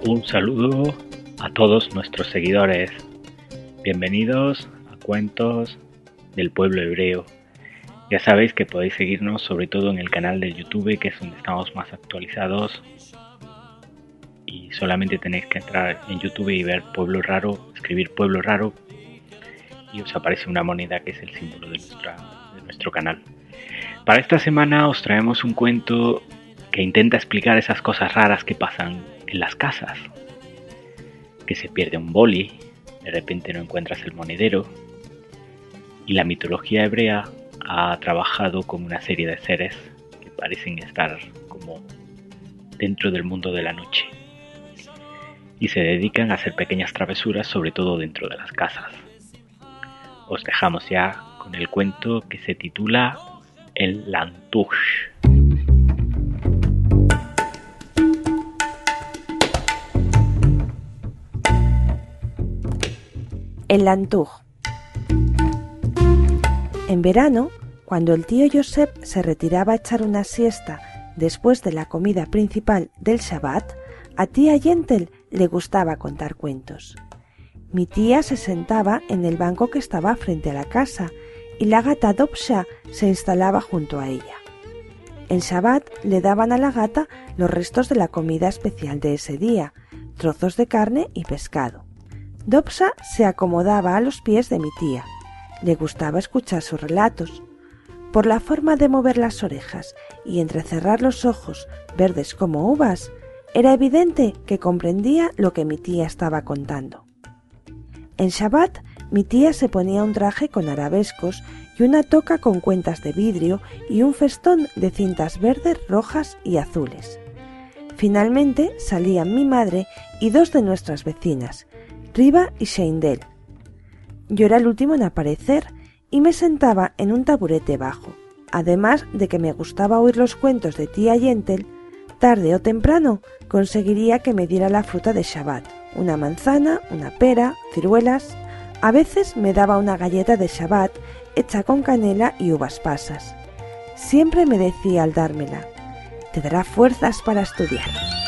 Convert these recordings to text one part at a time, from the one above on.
Un saludo a todos nuestros seguidores. Bienvenidos a Cuentos del Pueblo Hebreo. Ya sabéis que podéis seguirnos sobre todo en el canal de YouTube, que es donde estamos más actualizados. Y solamente tenéis que entrar en YouTube y ver Pueblo Raro, escribir Pueblo Raro, y os aparece una moneda que es el símbolo de nuestro canal. Para esta semana os traemos un cuento que intenta explicar esas cosas raras que pasan en las casas. Que se pierde un boli, de repente no encuentras el monedero. Y la mitología hebrea ha trabajado con una serie de seres que parecen estar como dentro del mundo de la noche. Y se dedican a hacer pequeñas travesuras, sobre todo dentro de las casas. Os dejamos ya con el cuento que se titula El Lantuj. El Lantuj. En verano, cuando el tío Josep se retiraba a echar una siesta después de la comida principal del Shabbat, a tía Yentel le gustaba contar cuentos. Mi tía se sentaba en el banco que estaba frente a la casa y la gata Dopsa se instalaba junto a ella. En Shabbat le daban a la gata los restos de la comida especial de ese día, trozos de carne y pescado. Dopsa se acomodaba a los pies de mi tía. Le gustaba escuchar sus relatos. Por la forma de mover las orejas y entrecerrar los ojos verdes como uvas, era evidente que comprendía lo que mi tía estaba contando. En Shabbat, mi tía se ponía un traje con arabescos y una toca con cuentas de vidrio y un festón de cintas verdes, rojas y azules. Finalmente salían mi madre y dos de nuestras vecinas, Riva y Sheindel. Yo era el último en aparecer y me sentaba en un taburete bajo. Además de que me gustaba oír los cuentos de tía Yentel, tarde o temprano conseguiría que me diera la fruta de Shabbat, una manzana, una pera, ciruelas. A veces me daba una galleta de Shabbat hecha con canela y uvas pasas. Siempre me decía al dármela: te dará fuerzas para estudiar.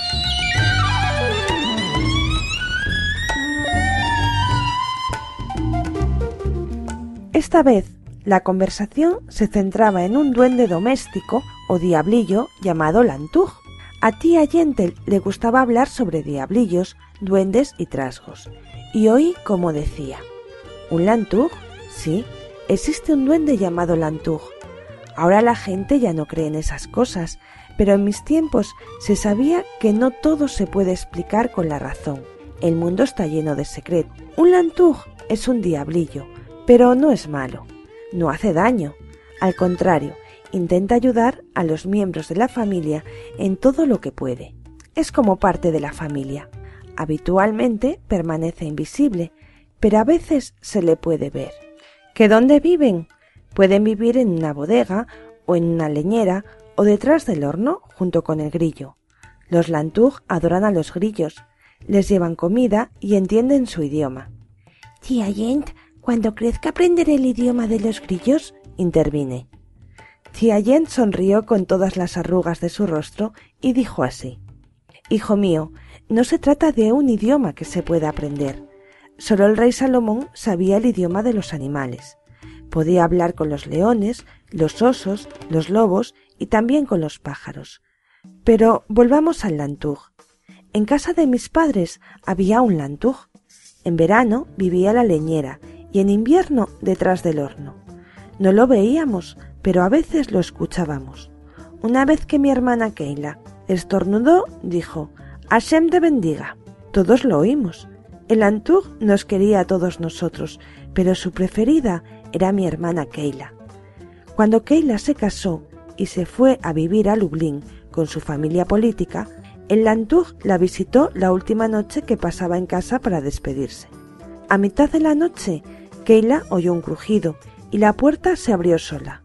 Esta vez, la conversación se centraba en un duende doméstico o diablillo llamado Lantuj. A tía Yentel le gustaba hablar sobre diablillos, duendes y trasgos. Y oí como decía: ¿un Lantuj? Sí, existe un duende llamado Lantuj. Ahora la gente ya no cree en esas cosas, pero en mis tiempos se sabía que no todo se puede explicar con la razón. El mundo está lleno de secretos. Un Lantuj es un diablillo, pero no es malo, no hace daño. Al contrario, intenta ayudar a los miembros de la familia en todo lo que puede. Es como parte de la familia. Habitualmente permanece invisible, pero a veces se le puede ver. ¿Que dónde viven? Pueden vivir en una bodega o en una leñera o detrás del horno junto con el grillo. Los Lantuj adoran a los grillos, les llevan comida y entienden su idioma. Tía Yent, cuando crezca aprenderé el idioma de los grillos, intervine. Tía Yent sonrió con todas las arrugas de su rostro y dijo así: hijo mío, no se trata de un idioma que se pueda aprender. Solo el rey Salomón sabía el idioma de los animales. Podía hablar con los leones, los osos, los lobos y también con los pájaros. Pero volvamos al Lantuj. En casa de mis padres había un Lantuj. En verano vivía la leñera y en invierno detrás del horno. No lo veíamos, pero a veces lo escuchábamos. Una vez que mi hermana Keila estornudó, dijo: Hashem te bendiga. Todos lo oímos. El Lantuj nos quería a todos nosotros, pero su preferida era mi hermana Keila. Cuando Keila se casó y se fue a vivir a Lublin con su familia política, el Lantuj la visitó la última noche que pasaba en casa para despedirse. A mitad de la noche, Keila oyó un crujido y la puerta se abrió sola.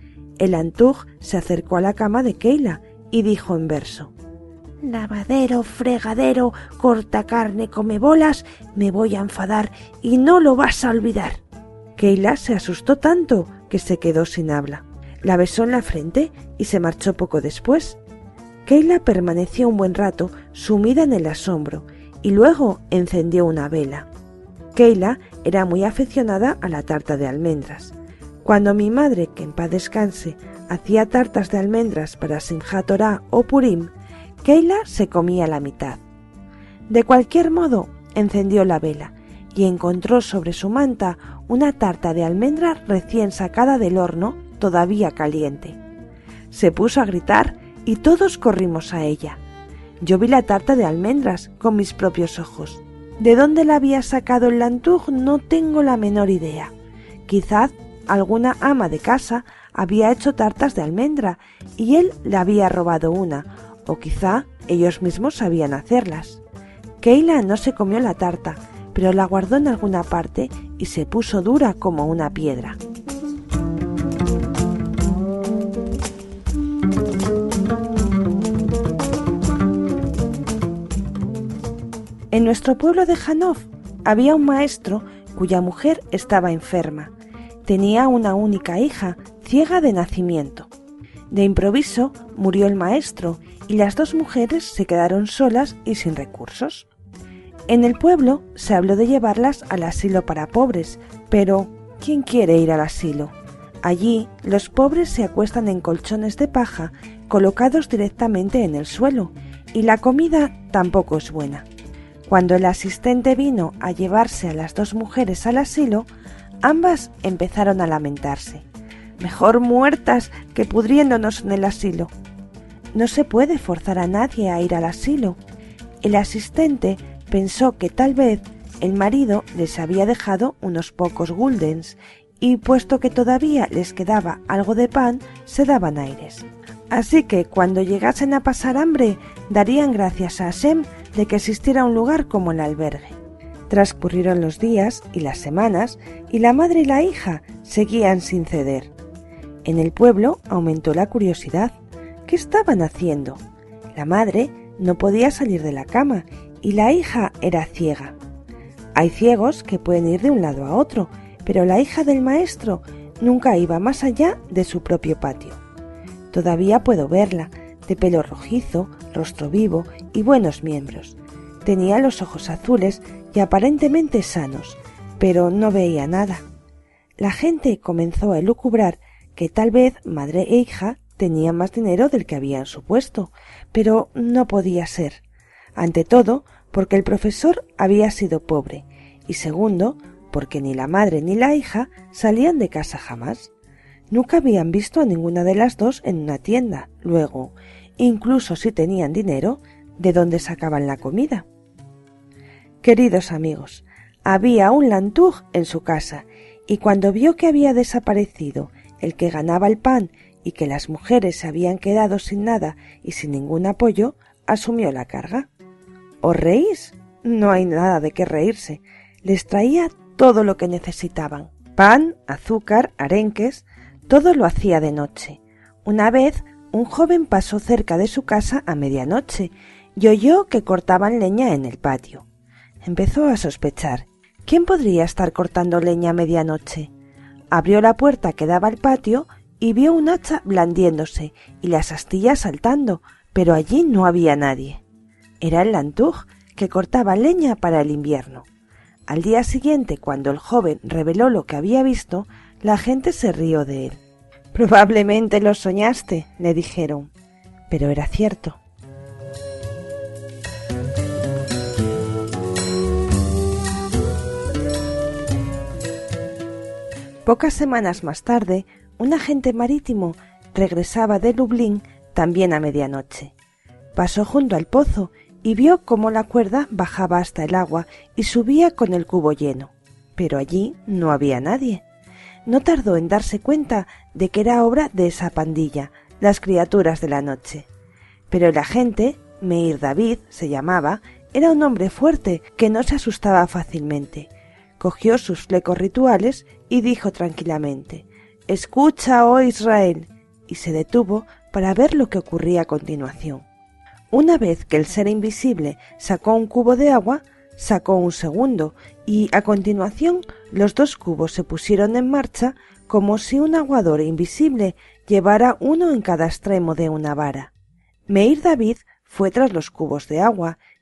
El Lantuj se acercó a la cama de Keila y dijo en verso: lavadero, fregadero, cortacarne, come bolas, me voy a enfadar y no lo vas a olvidar. Keila se asustó tanto que se quedó sin habla. La besó en la frente y se marchó poco después. Keila permaneció un buen rato sumida en el asombro y luego encendió una vela. Keila era muy aficionada a la tarta de almendras. Cuando mi madre, que en paz descanse, hacía tartas de almendras para Simchat Torah o Purim, Keila se comía la mitad. De cualquier modo, encendió la vela y encontró sobre su manta una tarta de almendras recién sacada del horno, todavía caliente. Se puso a gritar y todos corrimos a ella. Yo vi la tarta de almendras con mis propios ojos. ¿De dónde la había sacado el Lantug? No tengo la menor idea. Quizás alguna ama de casa había hecho tartas de almendra y él le había robado una, o quizá ellos mismos sabían hacerlas. Keila no se comió la tarta, pero la guardó en alguna parte y se puso dura como una piedra. En nuestro pueblo de Hanov había un maestro cuya mujer estaba enferma. Tenía una única hija, ciega de nacimiento. De improviso murió el maestro y las dos mujeres se quedaron solas y sin recursos. En el pueblo se habló de llevarlas al asilo para pobres, pero ¿quién quiere ir al asilo? Allí los pobres se acuestan en colchones de paja colocados directamente en el suelo y la comida tampoco es buena. Cuando el asistente vino a llevarse a las dos mujeres al asilo, ambas empezaron a lamentarse. Mejor muertas que pudriéndonos en el asilo. No se puede forzar a nadie a ir al asilo. El asistente pensó que tal vez el marido les había dejado unos pocos guldens y, puesto que todavía les quedaba algo de pan, se daban aires. Así que cuando llegasen a pasar hambre, darían gracias a Hashem de que existiera un lugar como el albergue. Transcurrieron los días y las semanas y la madre y la hija seguían sin ceder. En el pueblo aumentó la curiosidad. ¿Qué estaban haciendo? La madre no podía salir de la cama y la hija era ciega. Hay ciegos que pueden ir de un lado a otro, pero la hija del maestro nunca iba más allá de su propio patio. Todavía puedo verla, de pelo rojizo, rostro vivo y buenos miembros. Tenía los ojos azules y aparentemente sanos, pero no veía nada. La gente comenzó a elucubrar que tal vez madre e hija tenían más dinero del que habían supuesto, pero no podía ser. Ante todo, porque el profesor había sido pobre, y segundo, porque ni la madre ni la hija salían de casa jamás. Nunca habían visto a ninguna de las dos en una tienda. Luego, incluso si tenían dinero, ¿de dónde sacaban la comida? Queridos amigos, había un Lantug en su casa, y cuando vio que había desaparecido el que ganaba el pan y que las mujeres se habían quedado sin nada y sin ningún apoyo, asumió la carga. ¿Os reís? No hay nada de qué reírse. Les traía todo lo que necesitaban. Pan, azúcar, arenques, todo lo hacía de noche. Una vez, un joven pasó cerca de su casa a medianoche y oyó que cortaban leña en el patio. Empezó a sospechar. ¿Quién podría estar cortando leña a medianoche? Abrió la puerta que daba al patio y vio un hacha blandiéndose y las astillas saltando, pero allí no había nadie. Era el Lantug, que cortaba leña para el invierno. Al día siguiente, cuando el joven reveló lo que había visto, la gente se rió de él. «Probablemente lo soñaste», le dijeron, pero era cierto. Pocas semanas más tarde, un agente marítimo regresaba de Lublin también a medianoche. Pasó junto al pozo y vio cómo la cuerda bajaba hasta el agua y subía con el cubo lleno, pero allí no había nadie. No tardó en darse cuenta de que era obra de esa pandilla, las criaturas de la noche. Pero el agente, Meir David se llamaba, era un hombre fuerte que no se asustaba fácilmente. Cogió sus flecos rituales y dijo tranquilamente: «Escucha, oh Israel», y se detuvo para ver lo que ocurría a continuación. Una vez que el ser invisible sacó un cubo de agua, sacó un segundo, y a continuación los dos cubos se pusieron en marcha como si un aguador invisible llevara uno en cada extremo de una vara. Meir David fue tras los cubos de agua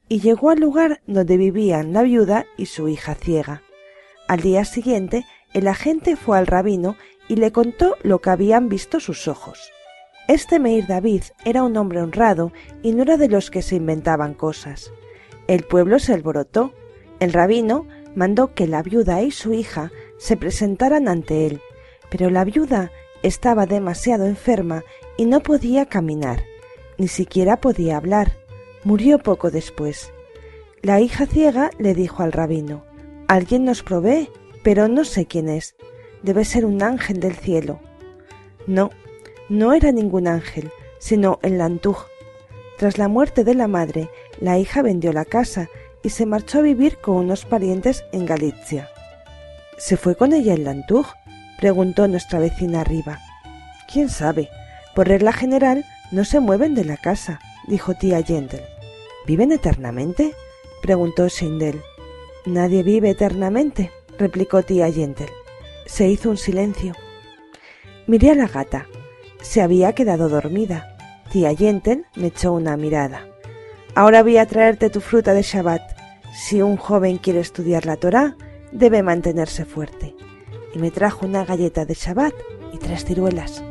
y llegó al lugar donde vivían la viuda y su hija ciega. Al día siguiente, el agente fue al rabino y le contó lo que habían visto sus ojos. Este Meir David era un hombre honrado y no era de los que se inventaban cosas. El pueblo se alborotó. El rabino mandó que la viuda y su hija se presentaran ante él, pero la viuda estaba demasiado enferma y no podía caminar, ni siquiera podía hablar. Murió poco después. La hija ciega le dijo al rabino: «Alguien nos provee, pero no sé quién es. Debe ser un ángel del cielo». No era ningún ángel, sino el Lantuj. Tras la muerte de la madre, la hija vendió la casa y se marchó a vivir con unos parientes en Galicia. ¿Se fue con ella el Lantuj?, preguntó nuestra vecina arriba. «¿Quién sabe? Por regla general no se mueven de la casa», dijo tía Yendel. «¿Viven eternamente?», preguntó Sheindel. «Nadie vive eternamente», replicó tía Yendel. Se hizo un silencio. Miré a la gata. Se había quedado dormida. Tía Yendel me echó una mirada. «Ahora voy a traerte tu fruta de Shabbat. Si un joven quiere estudiar la Torá, debe mantenerse fuerte». Y me trajo una galleta de Shabbat y 3 ciruelas.